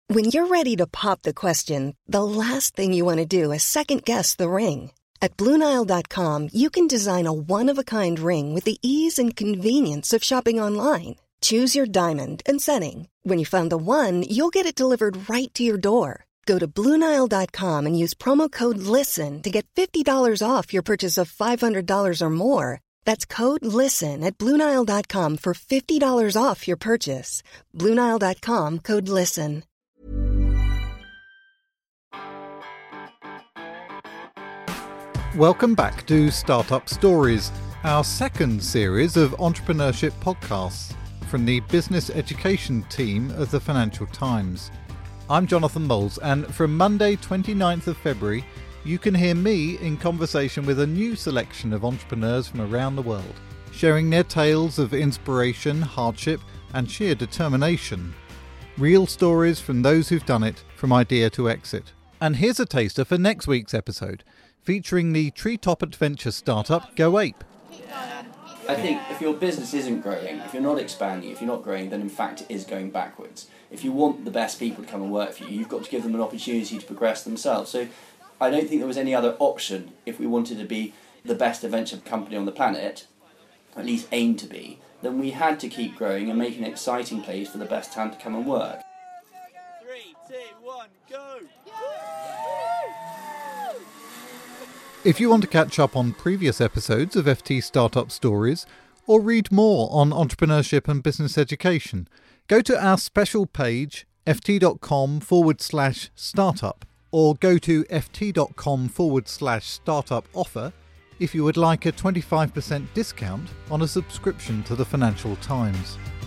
When you're ready to pop the question, the last thing you want to do is second-guess the ring. At BlueNile.com, you can design a one-of-a-kind ring with the ease and convenience of shopping online. Choose your diamond and setting. When you find the one, you'll get it delivered right to your door. Go to BlueNile.com and use promo code LISTEN to get $50 off your purchase of $500 or more. That's code LISTEN at BlueNile.com for $50 off your purchase. BlueNile.com, code LISTEN. Welcome back to Startup Stories, our second series of entrepreneurship podcasts from the business education team of the Financial Times. I'm Jonathan Moles, and from Monday 29th of February, you can hear me in conversation with a new selection of entrepreneurs from around the world, sharing their tales of inspiration, hardship, and sheer determination. Real stories from those who've done it from idea to exit. And here's a taster for next week's episode, featuring the treetop adventure startup GoApe. I think if your business isn't growing, if you're not expanding, if you're not growing, then in fact it is going backwards. If you want the best people to come and work for you, you've got to give them an opportunity to progress themselves. So I don't think there was any other option if we wanted to be the best adventure company on the planet, or at least aim to be, then we had to keep growing and make an exciting place for the best talent to come and work. 3, 2, 1, go! If you want to catch up on previous episodes of FT Startup Stories, or read more on entrepreneurship and business education, go to our special page, ft.com/startup, or go to ft.com/startup offer if you would like a 25% discount on a subscription to the Financial Times.